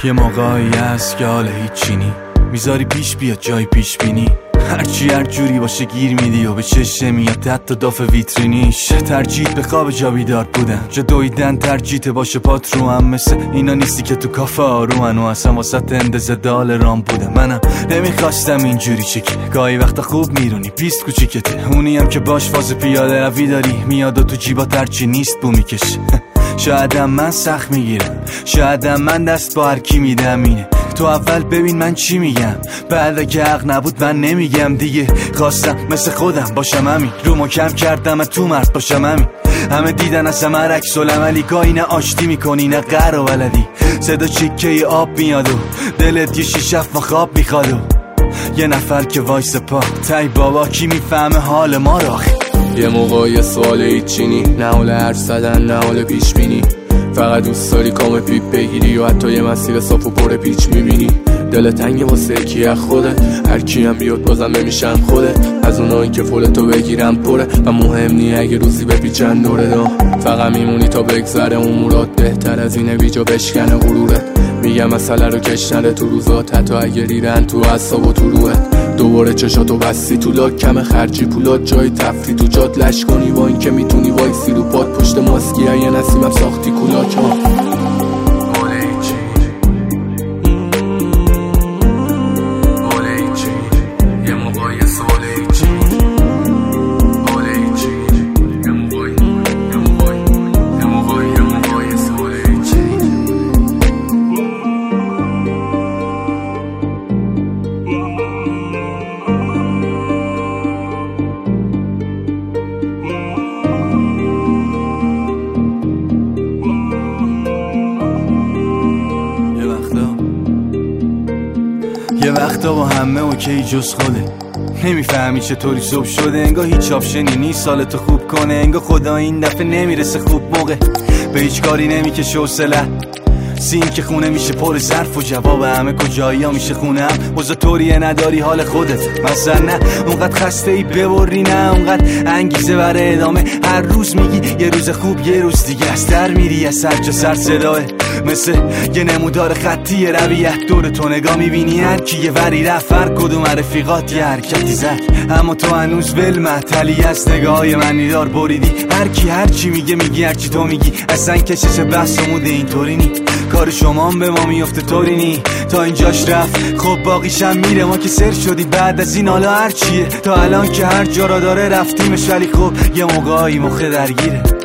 یه موقعی هست که حال هیچی نی، میذاری پیش بیاد جای پیش بینی، هرچی هر جوری باشه گیر میدی و به چشم میاد حتی داف ویترینیش. ترجیح به خواب جا بیدار بودن، جا دویدن ترجیحت باشه پات رو هم، مثل اینا نیستی که تو کافه آرومن و اصلا واسط اندازه دال رام بودم. منم نمیخواستم اینجوری چکی، گاهی وقتا خوب میرونی پیست کوچیکته، اونی هم که باش فاز پیاده روی داری میاد و تو جیبا ترچی نیست بو میکشه. شایدم من سخت میگیرم، شایدم من دست با هر کی میدم، اینه تو اول ببین من چی میگم، بعد اگه حق نبود من نمیگم دیگه. خواستم مثل خودم باشم همین، رومو کم کردم تو مرد باشم همین. همه دیدن از همه عکس العملی، گاهی نه آشتی میکنی نه قهر و ولدی، صدا چکه آب میاد و دلت یه شیشف و خواب میخواد و یه نفر که وایس پا تای بابا کی میفهمه حال ما رو آخه. یه موقع سوال هیچینی، نه حال حرف زدن نه حال پیش بینی، فقط دوست داری کام پیپ بگیری و حتی یه مسیر صاف و پر پیچ میبینی. دل تنگ واسه کی از خودت، هر کی هم بیاد بازم نمیشم خودت، از اونایی که فولتو بگیرم پره و مهم نی اگه روزی بپیچن دوره دا. فقط میمونی تا بگذره امورات، بهتر از اینه بیجا بشکنه غرورت. میگم مسئله رو کش نره تو روزات، حتی اگه ریرن تو اعصاب و تو روحت. دوباره چشاتو بستی تو لاک، کم خرجی پولات جای تفری تو جات لش کنی، با این که میتونی وایسی رو پاد پشت ماسکی یه نسیمم ساختی کولاک ها. یه وقتا با همه اوکی جز خوده، نمیفهمی چطوری صبح شده، انگار هیچ آپشنی نیست سالتو خوب کنه، انگار خدا این دفعه نمیرسه خوب موقع، به هیچ کاری نمیکشه حوصله، سین که خونه میشه پر ظرف و جواب همه کجایی ها میشه خونه هم، واسه طوریه نداری حال خودت مثلا، نه اونقدر خسته ای ببری، نه اونقدر انگیزه برای ادامه، هر روز میگی یه روز خوب یه روز دیگه از در میری، از سر جا سر صداه مثل یه نمودار خطی رویت، دور تو نگاه میبینی هر کی یه وری رفت، هر کدوم رفیقات یه حرکتی زد، اما تو هنوز ول معطلی از نگاهای منی دار بریدی، هر کی هر چی میگه میگی، هر چی تو میگی اصلا کشش بحث و موده اینطوری نی، کار شما هم به ما میفته طوری نی، تا اینجاش رفت خب باقیشم میره، ما که سر شدی بعد از این حالا هر چیه، تا الان که هر جا را داره رفتیمش، ولی خب یه موقعی مخه درگیره.